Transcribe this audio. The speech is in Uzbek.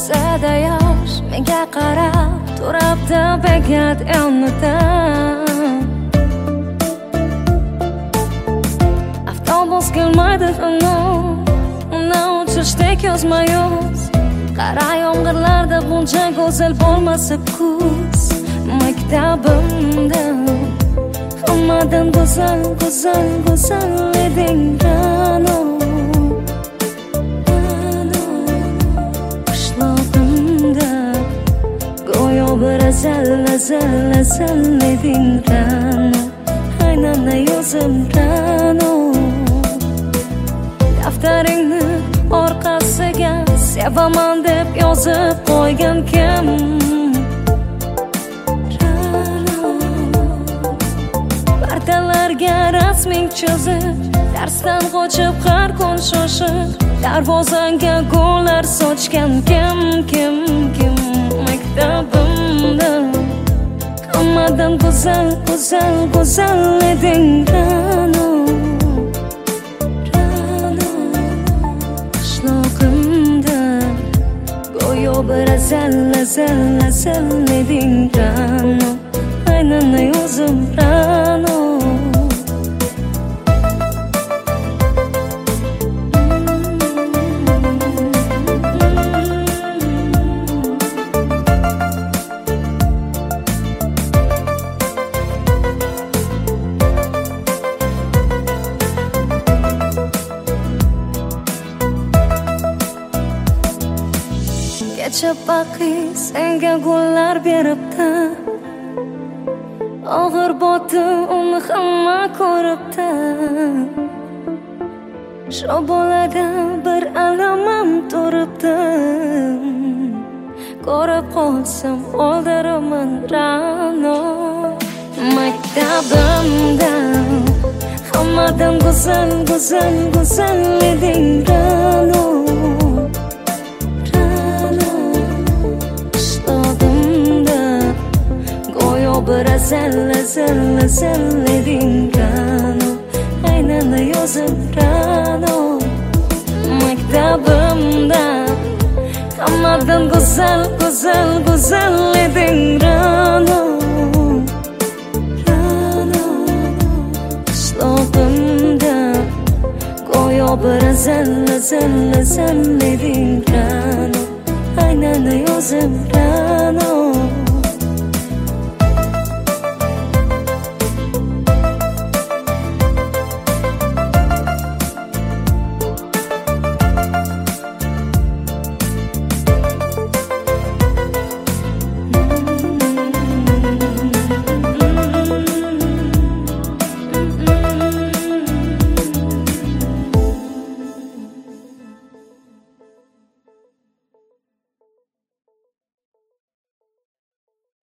ko'zida yosh menga qarab turibdi bekat yonida. Avtobus kelmaydi uni uchishdik yozma-yoz. Qara yomg'irlarda buncha go'zal bo'lmasa kuz. Maktabimda hammadan go'zal eding Ra'no. Qishlog'imda go'yo bir azal eding Ra'no. Aynamda yozim Ra'no. Daftaringni orqasiga sevaman deb yozib qo'ygan kim? Partalarga rasming chizib, darsdan qochib har kun shoshib, darvozangga gullar sochgan kim? Maktabimda hammadan go'zal eding Ra'no. Qishlog'imda go'yo bir azal eding Ra'no. Aynamda yozim Ra'no. Kecha baqi senga gullar beribdi, og'ir botdi uni hamma ko'ribdi. Shu bolada bir alamam turibdi, ko'rib qolsam o'ldiraman Ra'no. Maktabimda hammadan go'zal eding Ra'no. Bir azal eding Ra'no. Aynamda yozim Ra'no. Maktabimda hammadan go'zal eding Ra'no. Qishlog'imda go'yo bir azal eding Ra'no. Aynamda yozim Ra'no.